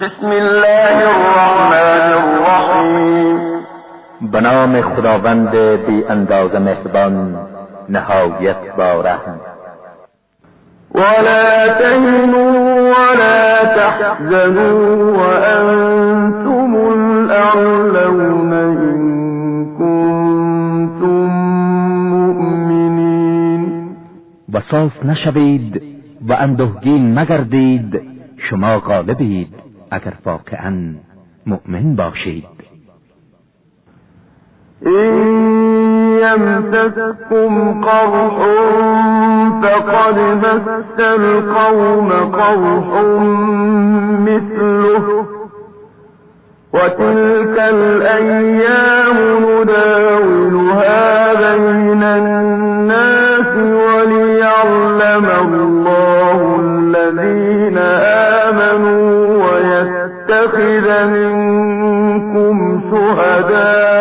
بسم الله الرحمن الرحیم. به نام خداوند بی اندازه مهربان نهایت با رحم. ولا تهنوا ولا تحزنوا وأنتم الأعلون إن كنتم مؤمنین. و ساز نشوید و اندوهگین مگردید، شما غالبید اگر واقعا مؤمن باشید. إن يمسسكم قرح فقد مس القوم قرح مثله وتلك الأيام نداولها بين الناس وليعلم الله الذين آمنوا ويتخذ منكم شهداء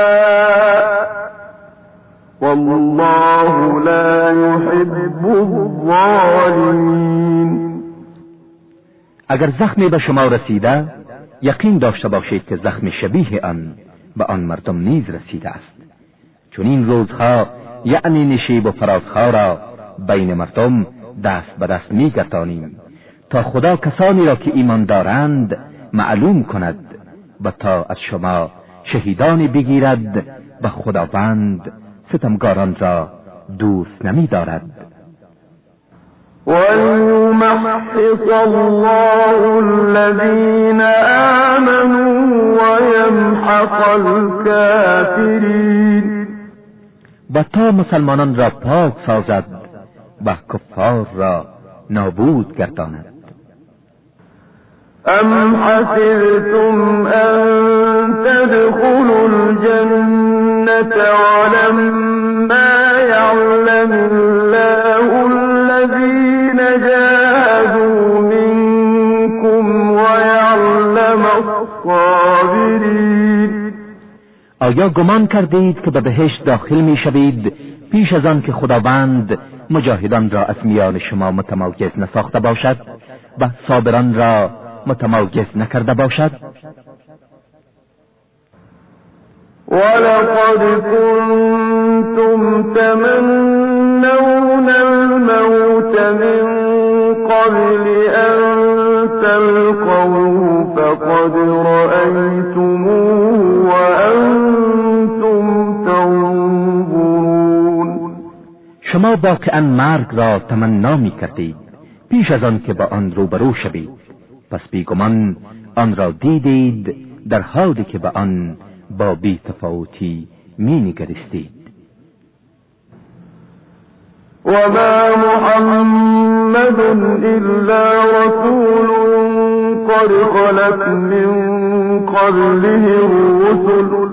والله لا يحب الظالمین. اگر زخمی به شما رسیده، یقین داشته باشید که زخم شبیه آن به آن مردم نیز رسیده است. چون این روزها یعنی نشیب و فرازها را بین مردم دست به دست می‌گردانیم تا خدا کسانی را که ایمان دارند معلوم کند و تا از شما شهیدانی بگیرد و خداوند ستمگاران را دوست نمی دارد. وَيُمَحِّصَ اللَّهُ الَّذِينَ آمَنُوا وَيَمْحَقَ الْكَافِرِينَ. و تا مسلمانان را پاک سازد و کفار را نابود گرداند. أَمْ حَسِبْتُمْ أَن تَدْخُلُوا الْجَنَّةَ وَلَمَّا يَعْلَمِ اللَّهُ الَّذِينَ جَاهَدُوا مِنكُمْ وَيَعْلَمَ الصَّابِرِينَ. آیا گمان کردید که به بهشت داخل می شوید پیش از آن که خداوند مجاهدان را از میان شما متمایز نساخته باشد و صابران را متمایز نکرده باشد؟ وَلَقَدْ كُنْتُمْ تَمَنَّوْنَ الْمَوْتَ مِنْ قَبْلِ أَنْ تَلْقَوْهُ فَقَدْ رَأَيْتُمُوهُ وَأَنْتُمْ تَنْظُرُونَ. شما واقعا مرگ را تمنا می کردید پیش از آن که با آن روبرو شوید، پس بیگمان آن را دیدید در حالی که به آن با بی تفاوتی می نگریستید. وما محمد إلا رسول قد خلت من قبله الرسل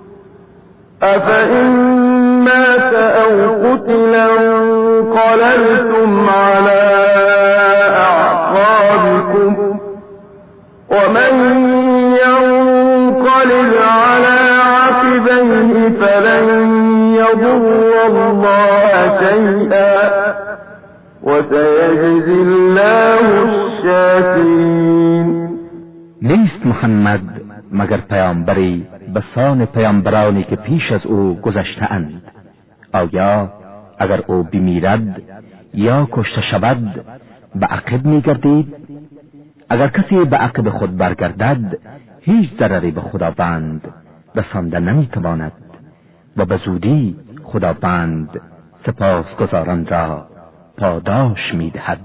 أفإن مات أو قتل انقلبتم على أعقابكم ومن ينقلب على عقبيه فلن يضر الله شيئا وسيجزي الله الشاکرین. نیست محمد مگر پیامبری به سان پیامبرانی که پیش از او گذشته‌اند. آیا اگر او بمیرد یا کشته شود به عقب می‌گردید؟ اگر کسی به عقب خود برگردد هیچ ضرری به خداوند رسانده نمی‌تواند و به زودی خداوند سپاسگزاران را پاداش می‌دهد.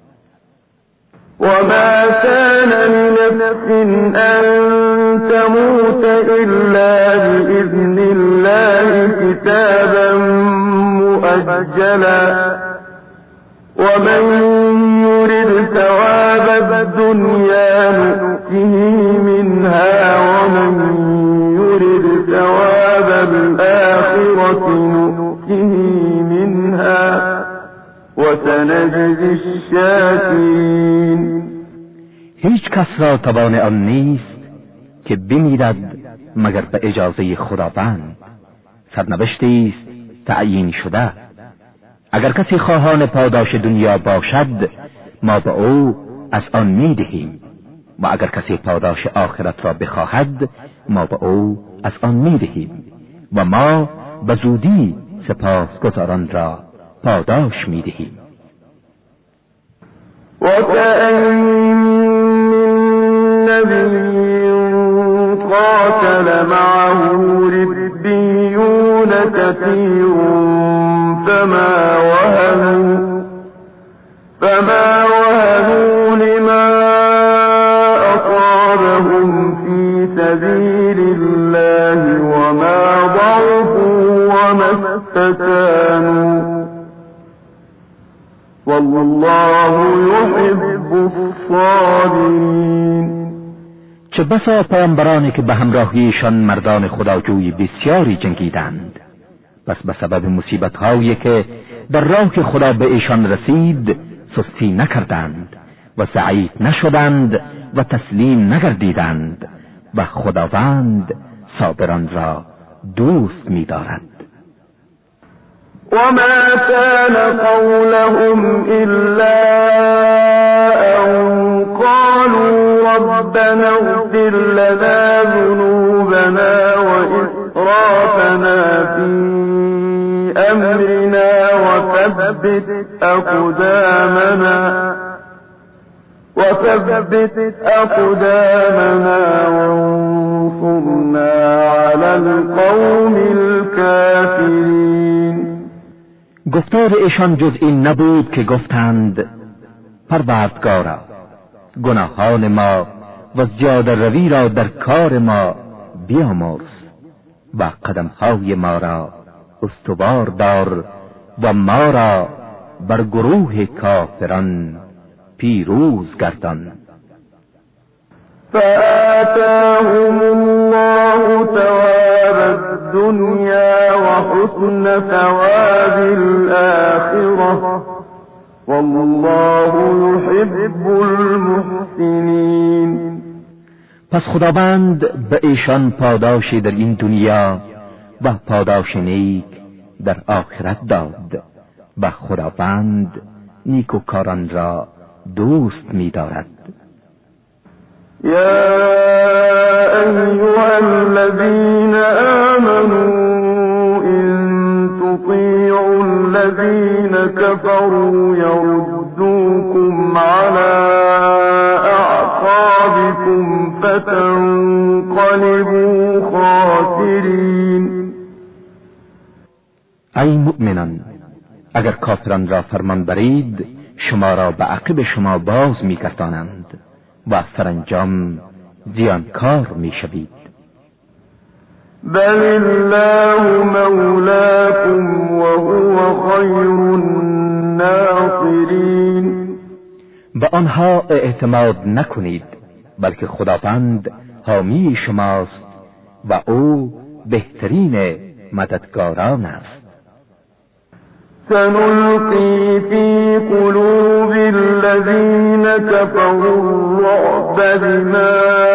وما كان لنفس أن تموت إلا بإذن الله كتابا مؤجلا ومن يرد ثواب الدنيا نؤته منها ومن يرد ثواب الآخرة نؤته منها وسنجزي الشاکرین. هیچ کس را توان آن نیست که بمیرد مگر به اجازه خداوند. سرنوشتی است تعیین شده. اگر کسی خواهان پاداش دنیا باشد ما به او از آن میدهیم و اگر کسی پاداش آخرت را بخواهد ما به او از آن می‌دهیم و ما به زودی سپاسگزاران را پاداش می‌دهیم. وَكَأَيِّن مِّن نَّبِيٍّ قَاتَلَ مَعَهُ رِبِّيُّونَ كَثِيرٌ فما وهنوا لما أصابهم في سبيل الله وما ضعفوا وما استكانوا والله يحب الصابرين. چه بسا پیامبرانی که به همراهیشان مردان خداجوی بسیاری جنگیدند، پس به سبب مصیبت‌هایی که در راه خدا به ایشان رسید سستی نکردند و ضعیف نشدند و تسلیم نگردیدند و خداوند صابران را دوست می‌دارد. وما كان قولهم إلا أن قالوا ربنا اغفر لنا ذنوبنا وإسرافنا في أمرنا وثبت أقدامنا وانصرنا على القوم الكافرين. گفتار ایشان جز این نبود که گفتند پروردگارا گناهان ما و زیاده روی را در کار ما بیامرز و قدمهای ما را استوار دار و ما را بر گروه کافران پیروز گردان. فآتاهم الله ثواب الدنيا وحسن ثواب الآخرة والله يحب المحسنين. پس خداوند به ایشان پاداشی در این دنیا و پاداش نیک در آخرت داد و خداوند نیکوکاران را دوست می‌دارد. يا أيها الذين آمنوا إن تطيعوا الذين كفروا يردوكم على أعقابكم فتنقلبوا خاسرين. ای مؤمنان، اگر کافران را فرمان برید شما را به عقب شما باز می‌گردانند و سرانجام زیانکار می‌شوید. بل الله مولاكم وهو خير الناصرين. به آنها اعتماد نکنید بلکه خداوند حامی شماست و او بهترین مددگاران است. سنلقي في قلوب الذين كفروا الرعب بما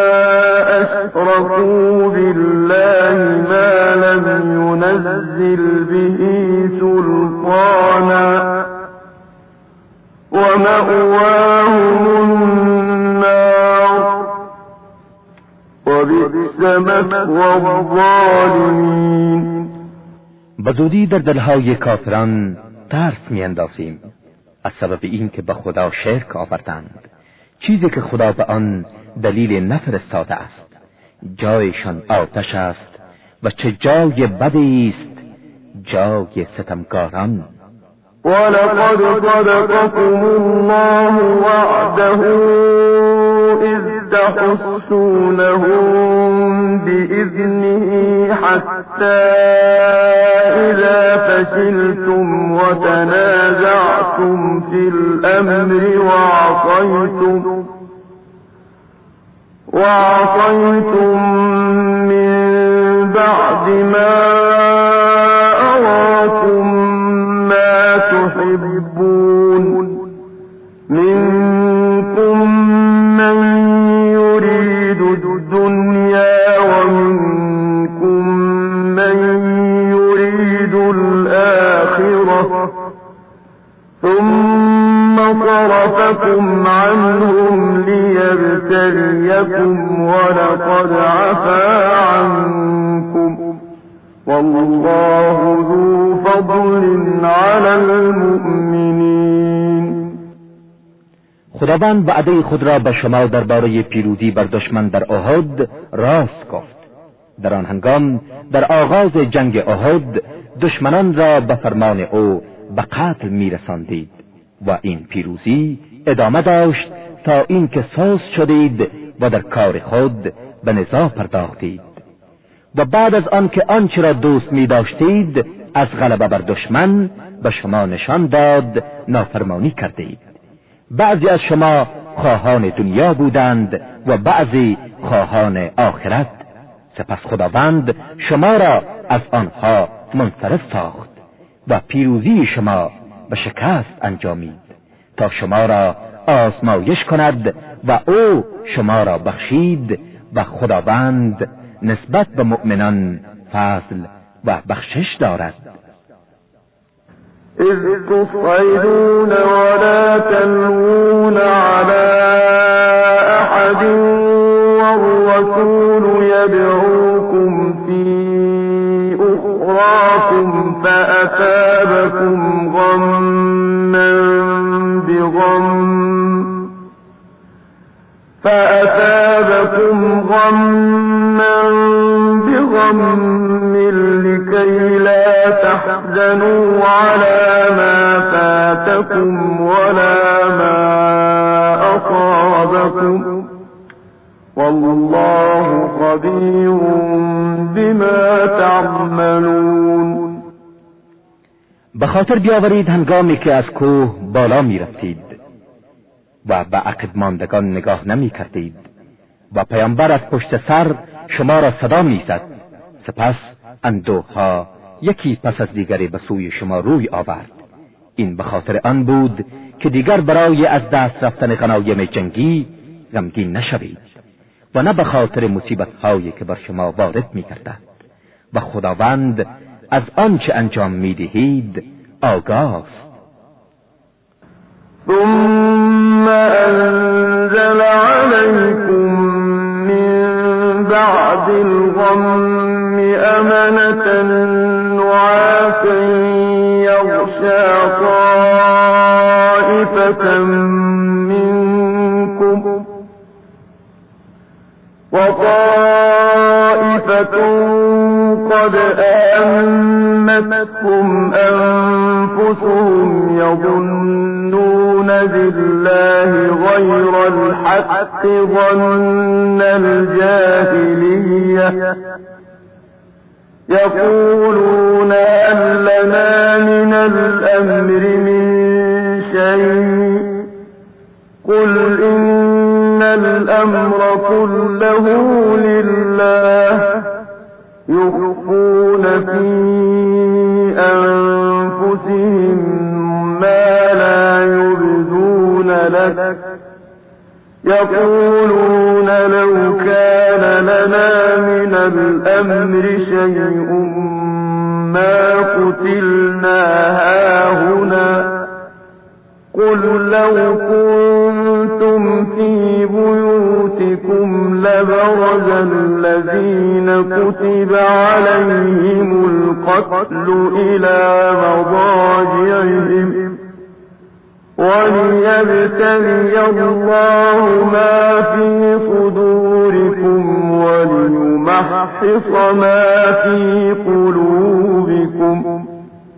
أشركوا بالله ما لم ينزل به سلطانا ومأواهم النار وبئس مثوى الظالمين. بزودی در دلهای کافران ترس میاندازیم از سبب این که به خدا شرک آوردند، چیزی که خدا به آن دلیل نفرستاده است. جایشان آتش است و چه جای بدی است جای ستمکاران. ولقد صدقكم الله وعده إذ تحسونهم بإذنه حتى إذا فشلتم وتنازعتم في الأمر وعصيتم من بعد ما أراكم ما تحبون منكم من يريد الدنيا ومنكم من يريد الآخرة ثم صرفكم عنهم ليبتليكم ولقد عفا عنكم والله ذو فضل على المؤمنین. خداوند وعده خود را به شما درباره پیروزی بر دشمن در احد راست گفت. در آن هنگام در آغاز جنگ احد دشمنان را به فرمان او به قتل می‌رساندید و این پیروزی ادامه داشت تا اینکه سست شدید و در کار خود به نزاع پرداختید و بعد از آن که آنچه را دوست می داشتید از غلبه بر دشمن به شما نشان داد نافرمانی کردید. بعضی از شما خواهان دنیا بودند و بعضی خواهان آخرت، سپس خداوند شما را از آنها منصرف ساخت و پیروزی شما به شکست انجامید تا شما را آزمایش کند و او شما را بخشید و خداوند نسبت به مؤمنان فضل و بخشش دارد. اذ تصعدون ولا تلوون على احد والرسول يدعوكم في اخراكم فأثابكم غما بغم لكي لا تحزنوا على ما فاتكم ولا ما أصابكم والله خبير بما تعملون. به خاطر بیاورید هنگامی که از کوه بالا می رفتید و به عقب ماندگان نگاه نمی کردید و پیامبر از پشت سر شما را صدا می زد. سپس اندوها یکی پس از دیگری به سوی شما روی آورد. این به خاطر آن بود که دیگر برای از دست رفتن غنایم جنگی غمگین نشوید و نه به خاطر مصیبت هایی که بر شما وارد می گردد و خداوند از آنچه انجام می دهید آگاه است. ثم انزل عليكم من بعد الغم أمنة نعاسا يغشى طائفة منكم وطائفة قد أهمتهم أنفسهم يظنون بالله غير الحق ظن الجاهلية يقولون هل لنا من الأمر من شيء قل إن الأمر كله لله يخفون في أنفسهم ما لا يبدون لك يقولون لو كان لنا من الأمر شيء ما قتلنا هاهنا قل لو كنتم في بيوتكم لبرز الذين كتب عليهم القتل إلى مضاجعهم وليبتلي الله ما في صدوركم وليمحص ما في قلوبكم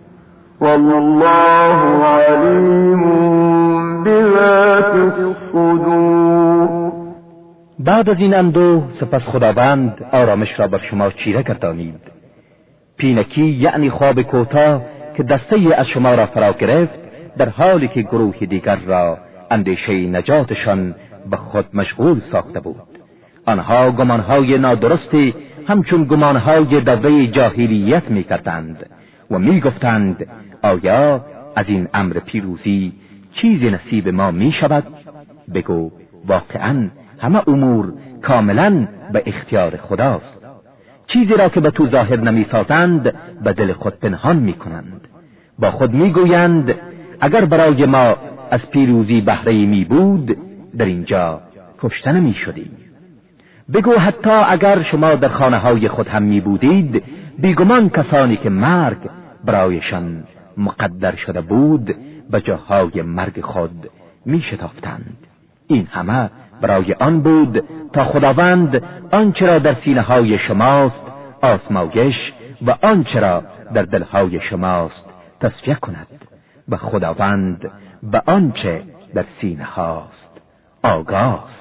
والله عليم بذات الصدور. بعد از این اندوه سپس خداوند آرامش را بر شما چیره گردانید. پینکی یعنی خواب کوتاه که دسته از شما را فرا گرفت در حالی که گروه دیگر را اندیشه نجاتشان به خود مشغول ساخته بود. آنها گمانهای نادرستی همچون گمانهای دوره جاهلیت می کردند و می گفتند آیا از این امر پیروزی چیزی نصیب ما می شود؟ بگو واقعاً همه امور کاملاً به اختیار خداست. چیزی را که به تو ظاهر نمی سازند به دل خود پنهان می کنند. با خود می گویند اگر برای ما از پیروزی بهره می بود در اینجا کشته نمی شدی. بگو حتی اگر شما در خانه های خود هم می بودید، بیگمان کسانی که مرگ برایشان مقدر شده بود به جاهای مرگ خود می شتافتند. این همه برای آن بود تا خداوند آنچه را در سینه های شماست آزمایش و آنچه را در دلهای شماست تصفیه کند و خداوند به آنچه در سینه هاست آگاست.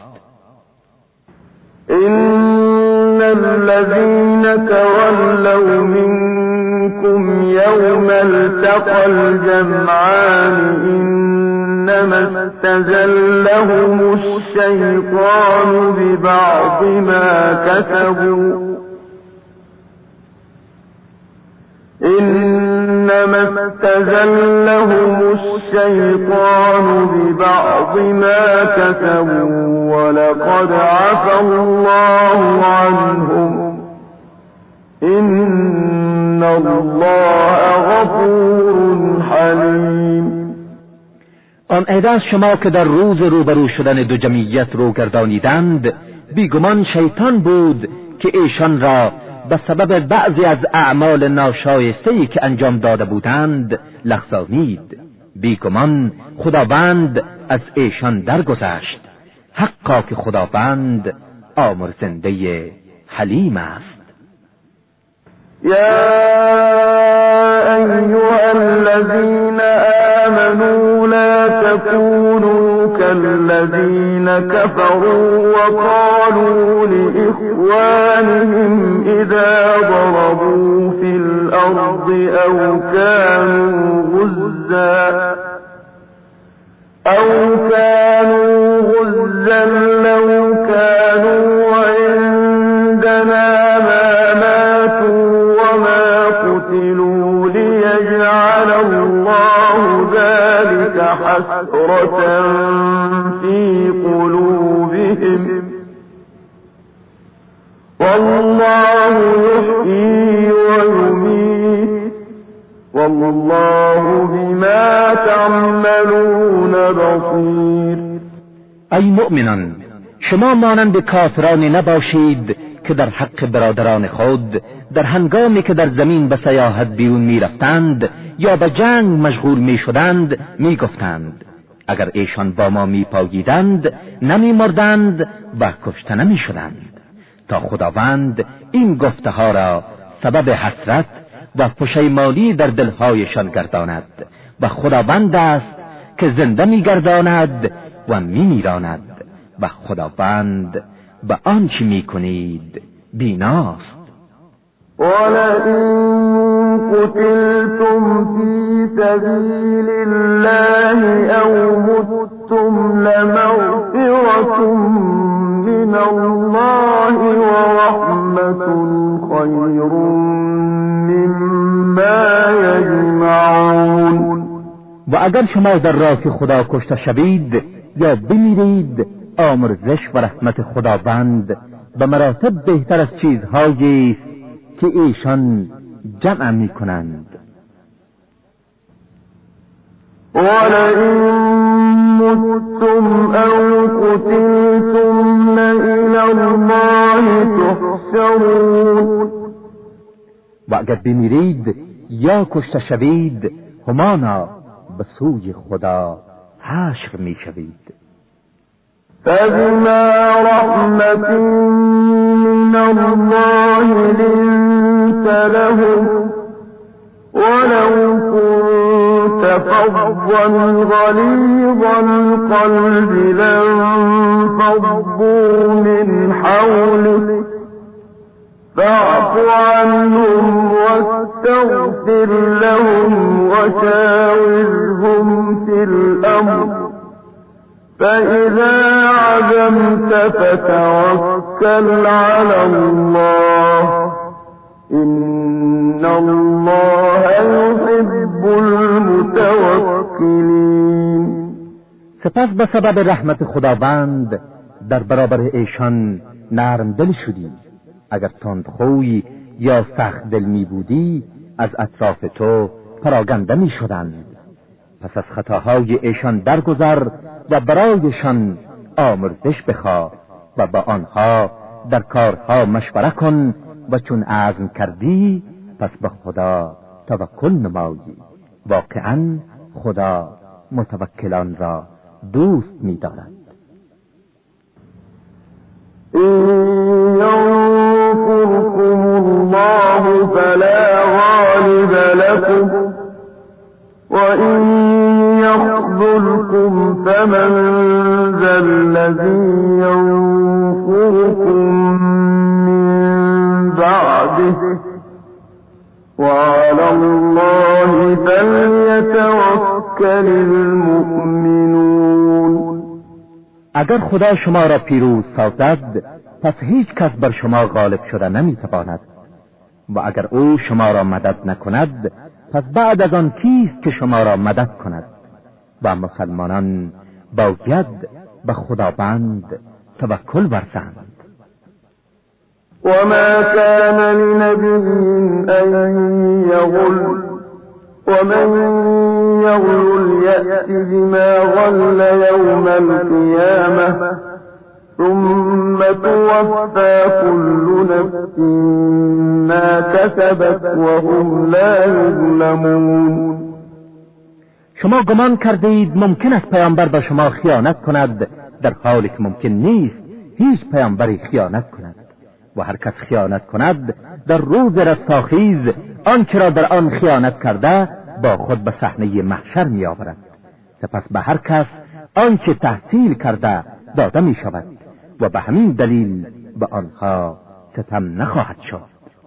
إن الذين تولوا منكم يوم التقى الجمعان إنما استزلهم الشيطان ببعض ما كسبوا إنما استزلهم الشيطان ببعض ما كسبوا ولقد عفى الله عنهم إن الله غفور حليم. آن عده از شما که در روز روبرو شدن دو جمعیت رو گردانیدند، بیگمان شیطان بود که ایشان را به سبب بعضی از اعمال ناشایسته‌ای که انجام داده بودند لغزانید. بیگمان خداوند از ایشان درگذشت، حقا که خداوند آمرزنده حلیم است. يا أيها الذين آمنوا لا تكونوا كالذين كفروا وقالوا لإخوانهم إذا ضربوا في الأرض أو كانوا غزا لو كانوا عندنا ما ماتوا وما قتلوا ليجعل الله ذلك حسرة في قلوبهم والله يحيي ويميت والله بما تعملون بصير. ای مؤمنان، شما مانند کافرانی نباشید که در حق برادران خود در هنگامی که در زمین به سیاحت بیرون می رفتند یا به جنگ مشغول می شدند می گفتند اگر ایشان با ما می پاییدند نمی مردند و کشته نمی شدند، تا خداوند این گفته ها را سبب حسرت و پشیمانی در دلهایشان گرداند و خداوند است که زنده می گرداند و می میراند و خداوند به آنچه می کنید بیناست. ولئن قتلتم في سبيل الله أو متم لمغفرة من الله ورحمة خير مما يجمعون. و اگر شما در راه خدا کشته شوید یا بمیرید، آمرزش و رحمت خداوند به مراتب بهتر از چیزهایی است که ایشان جمع می کنند. ولئن متم او قتلتم لإلی الله تحشرون. و اگر بمیرید یا کشته شوید، همانا به سوی خدا حشر می شوید. فبما رحمة من الله لنت لهم ولو كنت فظا غليظ القلب لانفضوا من حولك فاعف عنهم واستغفر لهم وشاورهم في الأمر فإذا عزمت فتوكل على الله إن الله يحب المتوكلين. سپس به سبب رحمت خداوند در برابر ایشان نرم دل شدی. اگر تندخوی یا سخت دل می بودی از اطراف تو پراگنده می شدند. پس از خطاهای ایشان درگذر و برایشان آمرزش بخواه و با آنها در کارها مشوره کن و چون عزم کردی پس به خدا توکل نمایی. واقعا خدا متوکلان را دوست می‌دارد. ينصركم الله فلا غالب لكم وإن يخذلكم فمن ذا الذي ينصركم من بعده وعلى الله فليتوكل المؤمنون. اگر خدا شما را پیروز سازد پس هیچ کس بر شما غالب شده نمیتواند و اگر او شما را مدد نکند پس بعد از آن کیست که شما را مدد کند؟ و مسلمانان باید به خداوند توکل ورزند. وما كان لنبي أن يغل ومن يغل يأت بما غل يوم القيامة ثم توفى كل نفس ما كسبت وهم لا يظلمون. شما گمان کرده اید ممکن است پیامبر به شما خیانت کند، در حالی که ممکن نیست هیچ پیامبری خیانت کند. و هر کس خیانت کند در روز رستاخیز آنچه را در آن خیانت کرده با خود به صحنه محشر می آورد. سپس به هر کس آنچه تحصیل کرده داده می شود و به همین دلیل به آنها ستم نخواهد شد.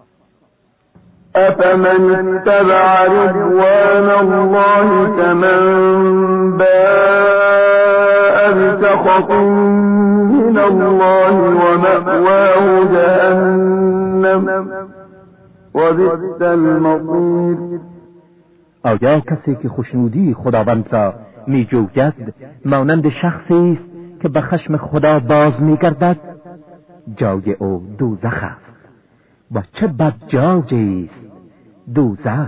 أفمن اتبع رضوان الله كمن باء بسخط من الله ومأواه جهنم وبئس المصير. آیا کسی که خوشنودی خداوند را می جوید مانند شخصی است که به خشم خدا باز می گردد؟ جای او دوزخ است و چه بد جایی است دوزخ.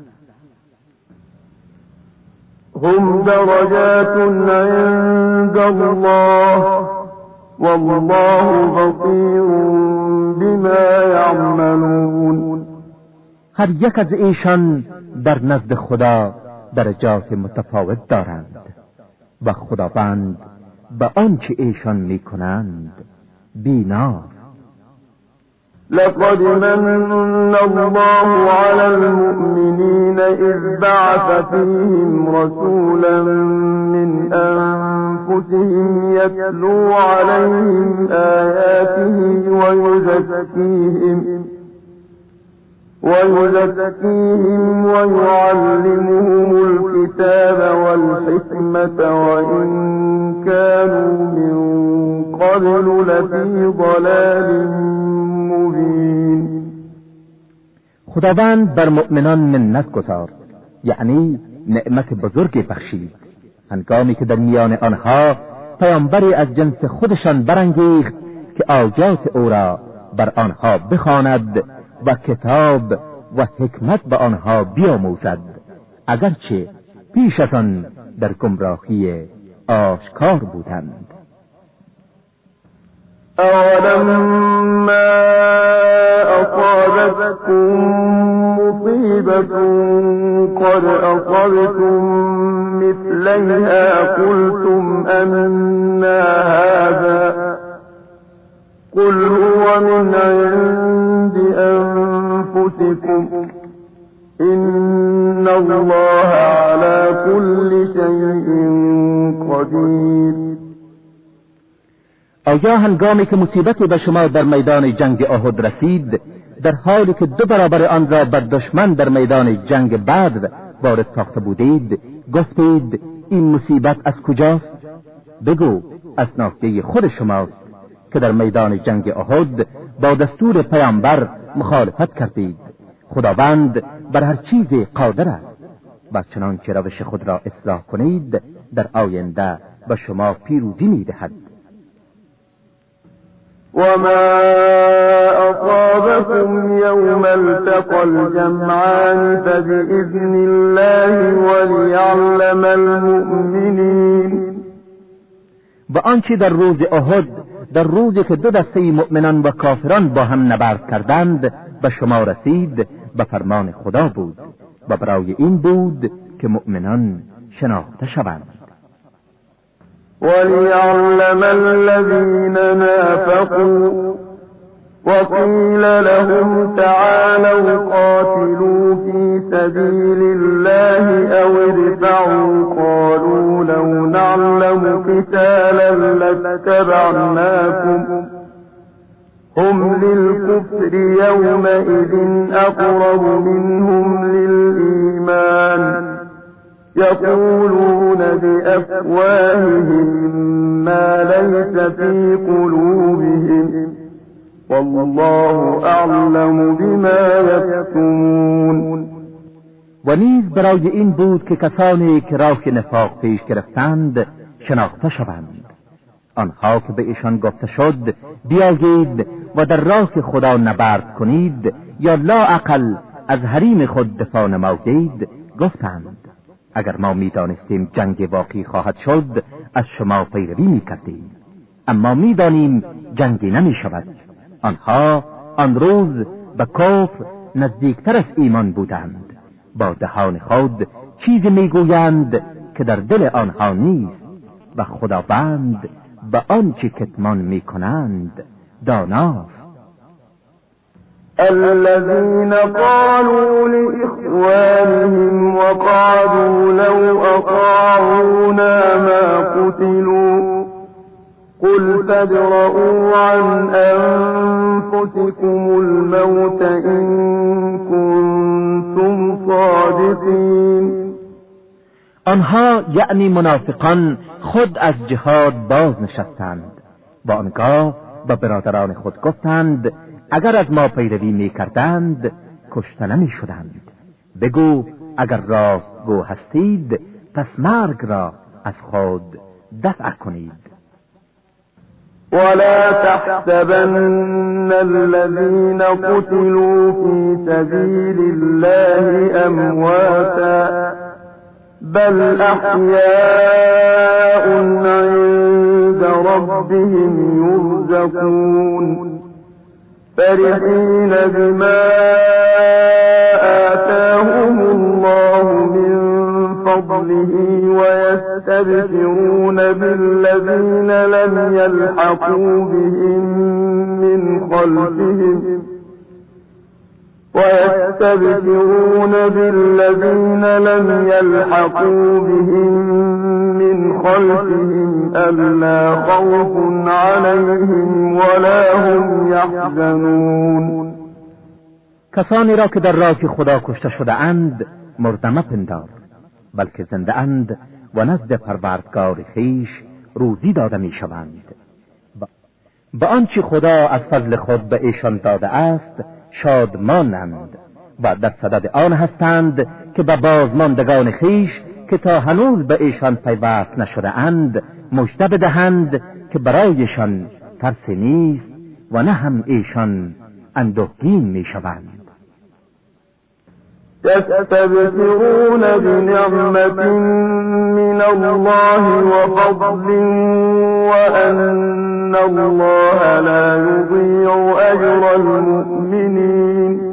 هم درجات عند الله والله بصير بما يعملون. هر یک از ایشان در نزد خدا درجات متفاوت دارند و خداوند به آنچه ایشان میکنند بیناست. لقد من الله على المؤمنين إذ بعث فيهم رسولا من أنفسهم يتلو عليهم آياته ويزكيهم ويعلمهم الكتاب والحكمة وإن كانوا من قبل لفي ضلال مبين. خداوند بر مؤمنان منت گذارد، یعنی نعمت بزرگی بخشید هنگامی که در میان آنها پیامبری از جنس خودشان برانگیخت که آیات او را بر آنها بخواند و کتاب و حکمت به آنها بیاموزد، اگرچه پیش از آن در گمراهی آشکار بودند. أولما أصابتكم مصيبة قد أصبتم مثليها قلتم أنى هذا قل هو من عند أنفسكم إن الله على كل شيء قدير. آیا هنگامی که مصیبتی به شما در میدان جنگ احد رسید در حالی که 2 برابر آن را بر دشمن در میدان جنگ بدر وارد ساخته بودید گفتید این مصیبت از کجاست؟ بگو از ناحیه خود شماست که در میدان جنگ احد با دستور پیامبر مخالفت کردید. خداوند بر هر چیزی قادر است و چنانکه روش خود را اصلاح کنید در آینده به شما پیروزی می‌دهد. وما أصابكم يوم التقى الجمعان فبإذن الله وليعلم المؤمنين. و آنچه در روز احد، در روزی که دو دسته مؤمنان و کافران با هم نبرد کردند به شما رسید، به فرمان خدا بود و برای این بود که مؤمنان شناخته شوند. وَلِيَعْلَمَ الَّذِينَ نَافَقُوا وَقِيلَ لَهُمْ تَعَالَوْا قَاتِلُوا فِي سَبِيلِ اللَّهِ أَوِ ادْفَعُوا قَالُوا لَوْ نَعْلَمُ قِتَالًا لَاتَّبَعْنَاكُمْ هُمْ لِلْكُفْرِ يَوْمَئِذٍ أَقْرَبُ مِنْهُمْ لِلْإِيمَانِ يقولون بأفواههم ما ليس في قلوبهم والله أعلم بما يكتمون. و نیز برای این بود که کسانی که راه نفاق پیش گرفتند شناخته شوند. آنها که به ایشان گفته شد بیایید و در راه خدا نبرد کنید یا لااقل از حریم خود دفاع نمایید، گفتند اگر ما می‌دانستیم جنگ واقعی خواهد شد از شما پیروی می‌کردیم، اما می‌دانیم جنگی نمی‌شود. آنها آن روز به کفر نزدیکتر از ایمان بودند، با دهان خود چیزی می‌گویند که در دل آنها نیست و خداوند به آنچه کتمان می‌کنند داناست. الذين قالوا لإخوانهم وقعدوا لو أطاعونا ما قتلوا قل فادرءوا عن أنفسكم الموت إن كنتم صادقين. آنها یعنی منافقان خود از جهاد باز نشستند و آنگاه به برادران خود گفتند اگر از ما پیروی می‌کردند کشته نمی‌شدند. بگو اگر راستگو هستید پس مرگ را از خود دفع کنید. ولا تحسبن الذين قتلوا في سبيل الله أمواتا بل أحياء عند ربهم يرزقون فرحين بما آتاهم الله من فضله ويستبشرون بالذين لم يلحقوا بهم من خلفهم ألا خوف عليهم ولا هم يحزنون. کسانی را که در راه خدا کشته شده اند مرده مپندار، بلکه زنده اند و نزد پروردگار خویش روزی داده می شوند. به آنچه خدا از فضل خود به ایشان داده است شادمانند و در صدد آن هستند که به بازماندگان خویش که تا هنوز به ایشان پیوست نشده اند مژده بدهند که برایشان ترس نیست و نه هم ایشان اندوهگین می شوند. يستبشرون بنعمة من الله وفضل وأن الله لا يضيع أجر المؤمنين.